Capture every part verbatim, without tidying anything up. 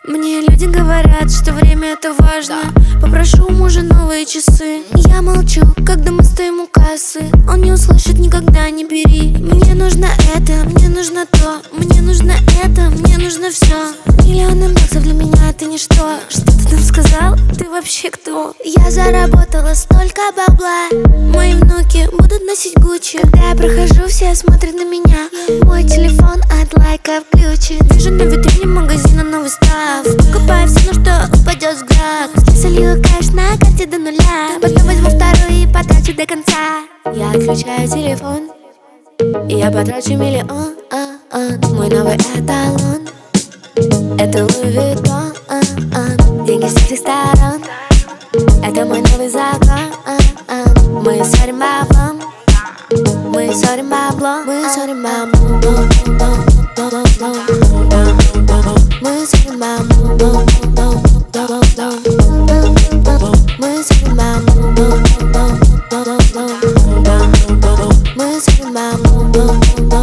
Мне люди говорят, что время это важно. Попрошу у мужа новые часы. Я молчу, когда мы стоим у кассы. Он не услышит никогда, не бери. Мне нужно это, мне нужно то. Мне нужно это, мне нужно все. Миллионы баксов для меня это ничто. Что ты там сказал? Ты вообще кто? Я заработала столько бабла. Мои внуки будут носить Гуччи. Когда я прохожу, все смотрят на меня. Мой телефон от лайка включен. Вижу на витрине магазина новый став. Покупаю все, на что упадет взгляд. Солью кэш на карте до нуля. Потом возьму вторую и потрачу до конца. Я отключаю телефон и я потрачу миллион. Мой новый эталон это Луи Виттон. Деньги с всех сторон. Это мой новый закон. Мы ссорим баблом. Мы ссорим баблом. Мы ссорим баблом. Мы ссорим баблом. Мы ссорим баблом. Мы ссорим баблом.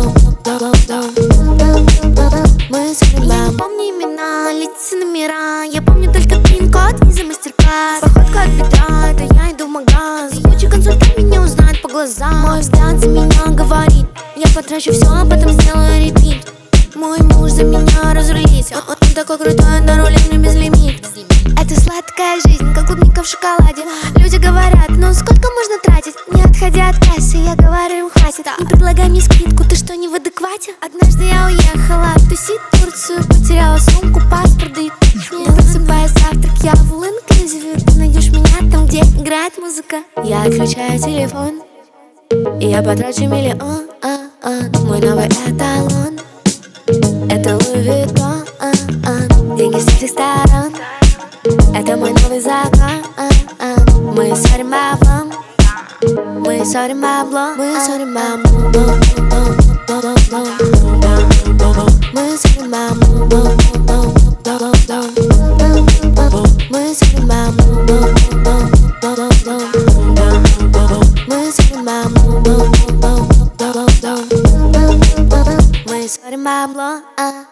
Мы ссорим баблом. Я не помню имена, лица, номера. Я помню только пин-код, виза, мастер-класс. Походка от бедра, это я иду в магаз. Куча консультант меня узнает по глазам. Мой взгляд за меня говорит. Я потрачу все, а потом сделаю репит. Мой муж за меня разрулит. Он, он такой крутой, на руле мне безлимит. Это сладкая жизнь, как клубника в шоколаде. Люди говорят, ну сколько можно тратить? Не отходя от кассы, я говорю им хватит. Не предлагай мне скидку, ты что, не в адеквате? Однажды я уехала тусить в Турцию. Потеряла сумку, паспорт, да и не просыпаясь завтрак, я в all-inclusive. Ты найдешь меня там, где играет музыка. Я отключаю телефон и я потрачу миллион. Мой новый эталон это Луи Виттон. Деньги с всех сторон. Это мой новый закон. Мы ссорим баблом. Мы ссорим баблом. Мы ссорим баблом. Мы ссорим баблом. Мы ссорим баблом. Мы ссорим баблом. Мы ссорим баблом.